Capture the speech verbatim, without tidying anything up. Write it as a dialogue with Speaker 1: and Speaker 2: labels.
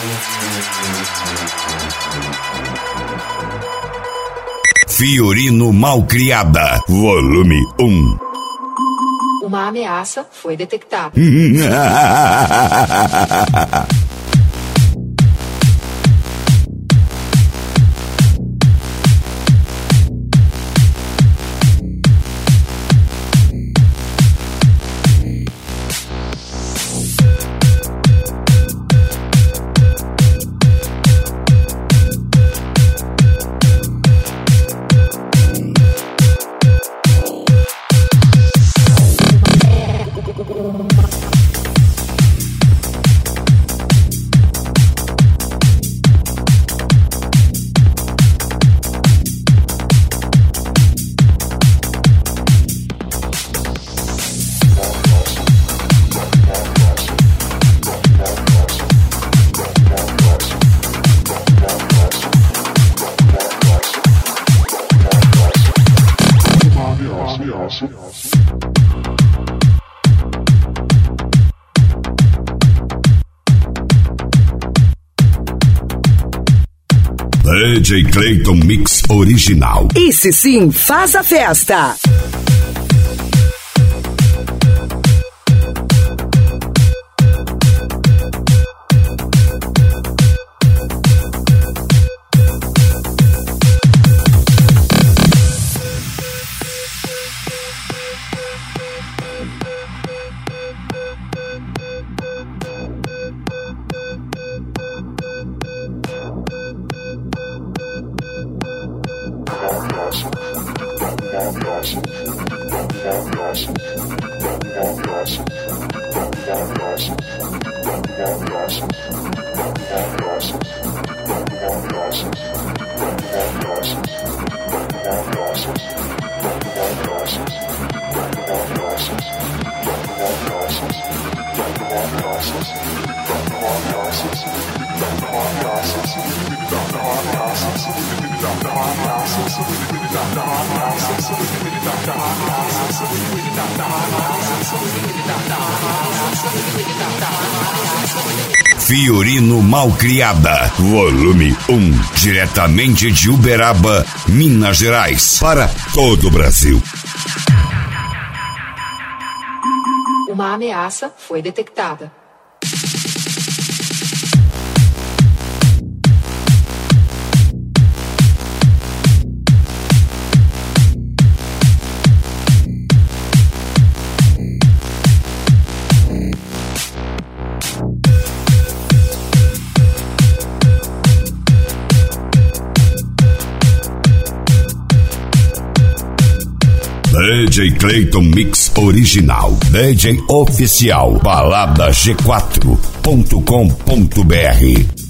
Speaker 1: Fiorino Malcriada, volume um.
Speaker 2: Uma ameaça foi detectada.
Speaker 1: D J Clayton Mix original.
Speaker 3: Esse sim faz a festa.
Speaker 1: Fiorino Malcriada, volume um, diretamente de Uberaba, Minas Gerais, para todo o Brasil.
Speaker 2: Uma ameaça foi detectada.
Speaker 1: D J Clayton Mix original, D J oficial, balada g quatro ponto com ponto br.